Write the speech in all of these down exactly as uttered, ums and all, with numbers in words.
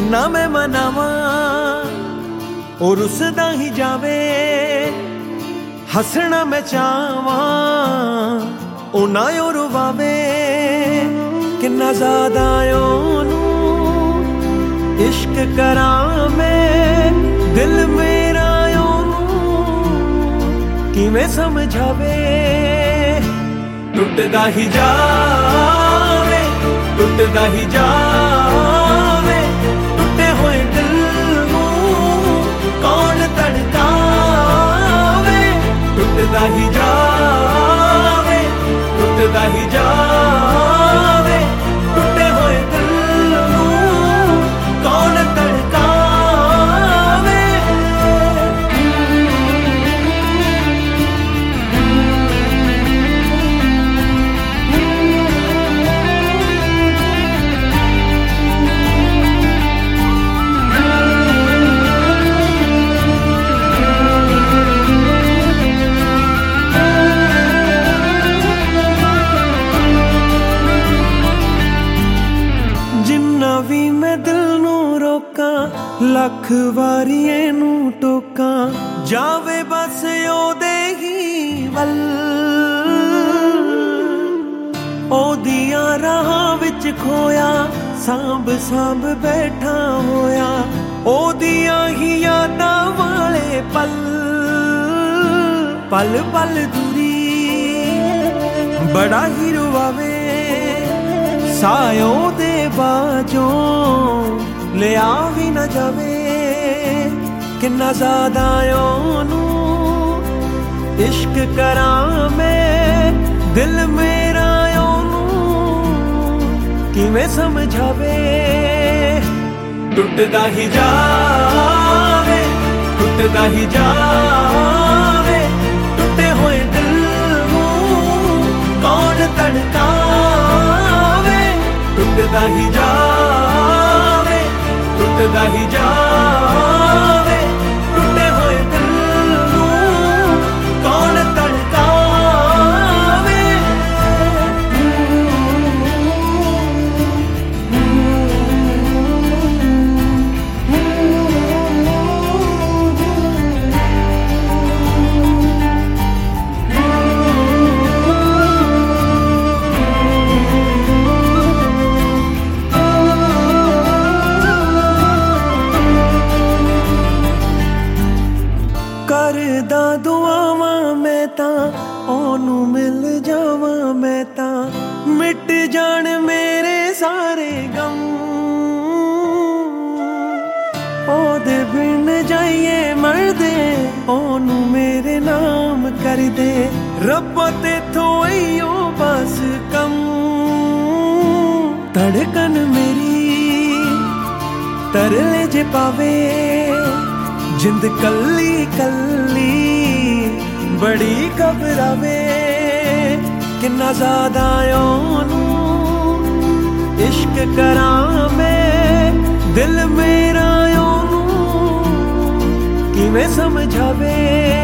जिन्ना मैं मनावा और रुसदा ही जावे, हसना मैं चाहवा ओना यो रुवावे। किन्ना ज़्यादा ओनू इश्क करा मैं, दिल मेरा ओनू किवें समझावे। टुटदा ही जावे, टुटदा ही जावे, टुटे हुए दिल नूं कौन तड़कावे। टुटदा ही जावे, टुटदा ही जावे, टुटे हुए दिल नूं कौन तड़कावे। भी मैं दिल नू रोका, लख वारी एनू टोका, जावे बस ओदे ही वल। ओदियां राहां विच खोया, सांभ सांभ बैठा होया, ओदियां ही यादां वाले पल। पल पल दूरी बड़ा ही रुवावे, सायों दे बाजों लिया भी न जावे। किन्ना ज़्यादा ओनू इश्क करा मैं, दिल मेरा ओनू किवें समझावे। टुटदा ही जावे, टुटदा ही जावे, टुटे हुए दिल नूं कौन तड़कावे। टुटदा ही जावे, टुटदा ही जावे, टुटे हुए दिल नूं कौन तड़कावे। करदा दुआवां मैं तां ओनू मिल जावां, मैं तां मिट जाण मेरे सारे गम। ओदे बिन जाइए मरदे, ओनू मेरे नाम कर दे। रब्बा तेथों इयो बस कम। धड़कन मेरी तरले जे पावे, जिंद कल्ली कल्ली बड़ी घबरावे। किन्ना ज़्यादा ओनू इश्क करा मैं, दिल मेरा ओनू किवें समझावे।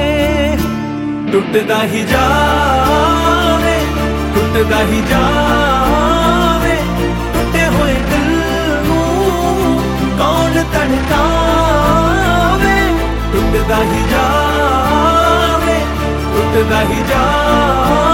टुटदा ही जावे, टुटदा ही जावे, टुटे हुए दिल नूं कौन तड़कावे। टुटदा ही जावे, टुटदा ही जावे।